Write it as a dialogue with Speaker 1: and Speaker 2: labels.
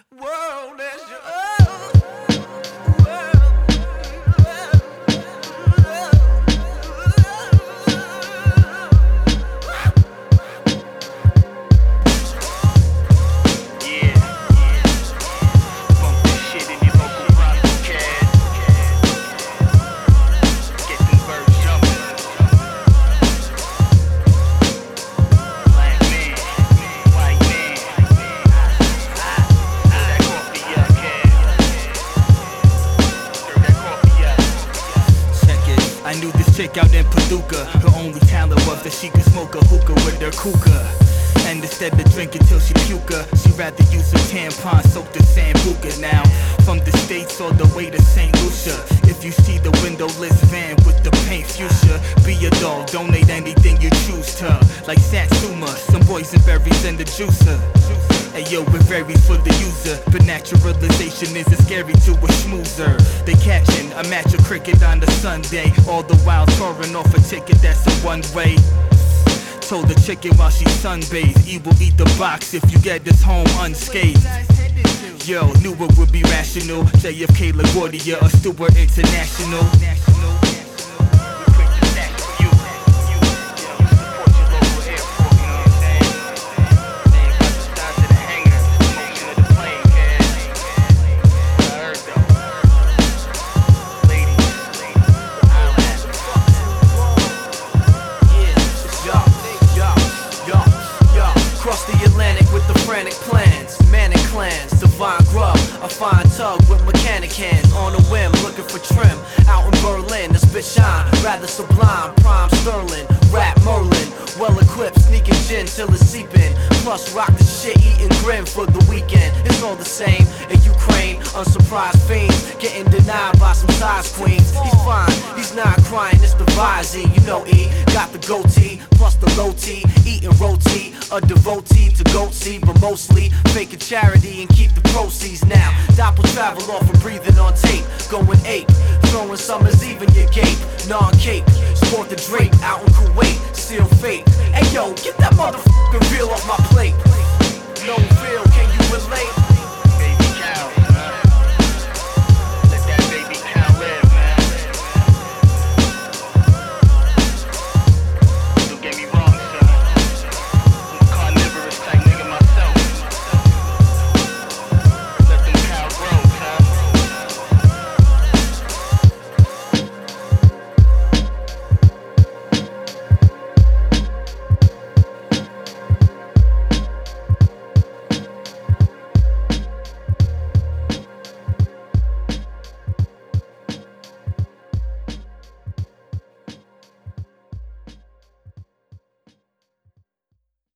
Speaker 1: world as your
Speaker 2: I knew this chick out in Paducah. Her only talent was that she could smoke a hookah with her cougar. And instead of drinking till she puka, she'd rather use her tampon soaked in Sambuca. Now, from the States all the way to St. Lucia, if you see the windowless van with the paint fuchsia, be a dog, donate anything you choose to. Like Satsuma, some boysenberries and the juicer. Hey yo, it varies for the user, but naturalization isn't scary to a schmoozer. They catching a match of cricket on the Sunday, all the while touring off a ticket that's a one-way. Told the chicken while she sunbathed, he will eat the box if you get this home unscathed. Yo, knew it would be rational, JFK LaGuardia or Stewart International.
Speaker 1: Cross the Atlantic with the frantic plans, manic clans, divine grub, a fine tug with mechanic hands. On a whim, looking for trim, out in Berlin, the spit shine, rather sublime, prime sterling, rap Merlin, well equipped, sneaking gin till it's seeping, plus rock the shit, eating grim for the weekend. It's all the same in Ukraine, unsurprised fiends, getting denied by some size queens. He's fine, he's not crying, it's the visine, you know E, got the goatee, plus the low T, eating roti, a devotee to goat see, but mostly fake a charity and keep the proceeds now. Doppel travel off and breathing on tape, going ape, throwing summer's eve in your gape, non-cape, sport the drape out in Kuwait, seal fake. Hey yo, get that motherfucking reel off my plate. No real, can you relate?